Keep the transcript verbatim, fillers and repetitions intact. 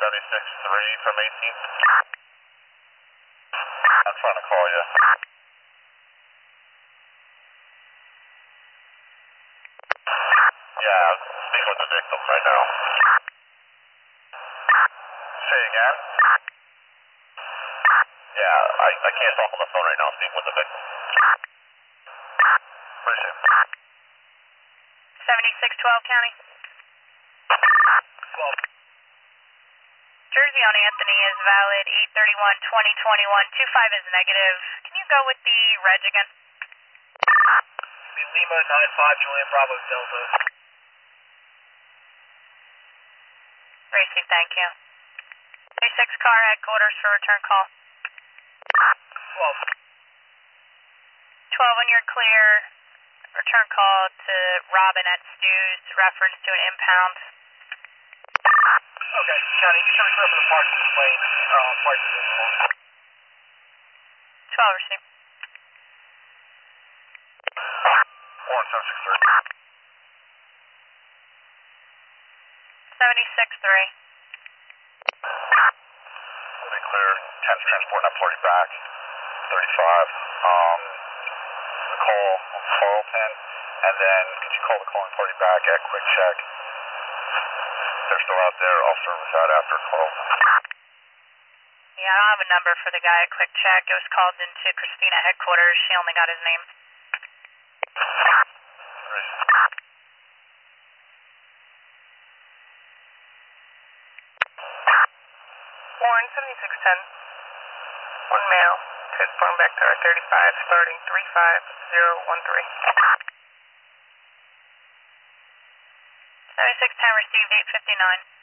seventy-six three from eighteenth. I'm trying to call you. Yeah, I'm speaking with the victim right now. Say again? Yeah, I, I can't talk on the phone right now. I'm speaking with the victim. Appreciate it. seventy-six twelve County. twelve. Jersey on Anthony is valid eight thirty-one twenty twenty-one. two five is negative. Can you go with the reg again? Lima nine five Julian Bravo Delta. Racy, thank you. thirty-six car headquarters for return call. twelve. twelve when you're clear. Return call to Robin at Stu's, reference to an impound. Okay, County, you can clear for the parts complaint. Uh, parts is visible. twelve received. Warren seven six three. seventy-six three. Let me clear. ten's transport, not forty back. thirty-five. Um, the call on Carlton, and then could you call the call and party back at quick check? They're still out there. I'll service out after Carlton. Yeah, I don't have a number for the guy at quick check. It was called into Christina headquarters. She only got his name. Warren seventy-six ten. One male. Transporting back to our thirty-five, starting three five zero one three. seventy-six ten received eight fifty-nine.